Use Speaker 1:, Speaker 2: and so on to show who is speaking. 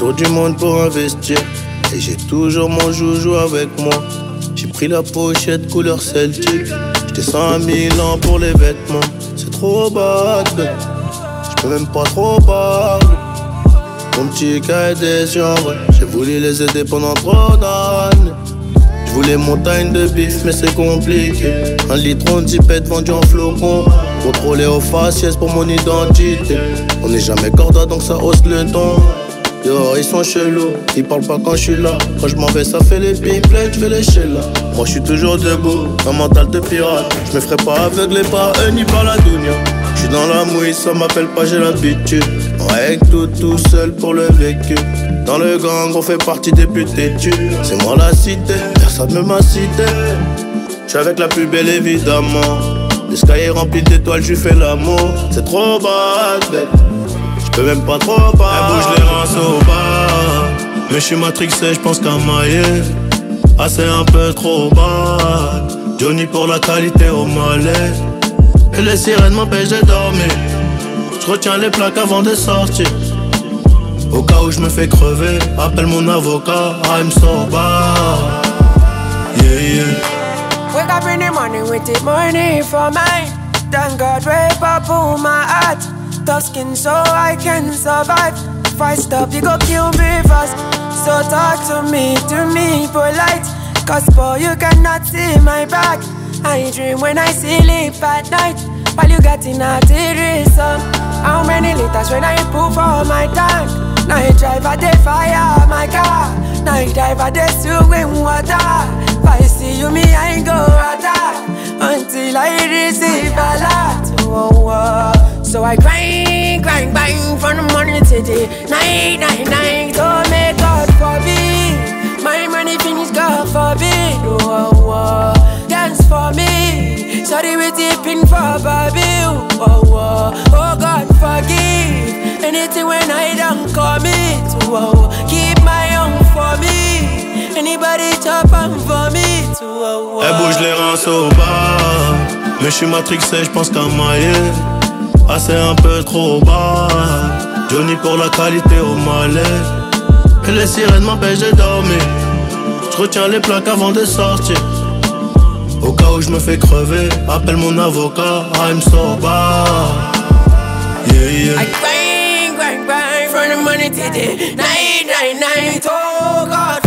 Speaker 1: tour du monde pour investir. Et j'ai toujours mon joujou avec moi. J'ai pris la pochette couleur celtique. J'descends à Milan pour les vêtements. C'est trop bad, j'peux même pas trop parler. Mon petit cas est déçu en vrai. J'ai voulu les aider pendant trop d'années. J'voulais montagne de bif mais c'est compliqué. Un litron de zipette vendu en flocon. Contrôlé au faciès pour mon identité. On n'est jamais corda donc ça hausse le ton. Dehors ils sont chelous, ils parlent pas quand je suis là. Quand je m'en vais ça fait les pimplets, je vais les là. Moi je suis toujours debout, un mental de pirate. Je me ferai pas aveugler par eux ni par la dounia. Je suis dans la mouille, ça m'appelle pas, j'ai l'habitude. On règle tout seul pour le vécu. Dans le gang on fait partie des plus têtus. C'est moi la cité, personne ne m'a cité. Je suis avec la plus belle évidemment. Le sky est rempli d'étoiles, je fais l'amour. C'est trop bad, babe. J'peux même pas trop parler. Elle bouge les reins au bas. Mais j'suis matrixé, j'pense qu'à mailler. Ah c'est un peu trop bas. Johnny pour la qualité au malais. Et les sirènes m'empêchent de dormir. J'retiens les plaques avant de sortir. Au cas où j'me fais crever, appelle mon avocat. I'm so bad. Yeah, yeah.
Speaker 2: Wake up in the morning with the money for mine. Thank God wake up on my heart. Tough skin so I can survive. If I stop you go kill me fast. So talk to me polite. Cause boy you cannot see my back. I dream when I sleep at night. While you got in a threesome. How many liters when I put for my tank? Night driver they fire my car. Night driver they swim water. If I see you me I ain't go attack. Until I receive a lot. Oh, oh. So I grind, bang from the morning to the night. Oh may God forbid my money finish, God forbid. Oh, oh. Dance for me. Sorry we tipping for Bobby. Oh God forgive anything when I don't commit. Oh, keep my own for me. Anybody chop on for me. Oh,
Speaker 1: elle bouge les reins au bas. Mais j'suis matrixé, j'pense qu'à mailler. Ah c'est un peu trop bas. Johnny pour la qualité au malais. Et les sirènes m'empêchent de dormir. J'retiens les plaques avant de sortir. Au cas où j'me fais crever, appelle mon avocat. I'm so bad. Yeah, yeah.
Speaker 2: I grind from the morning to the night. Oh God.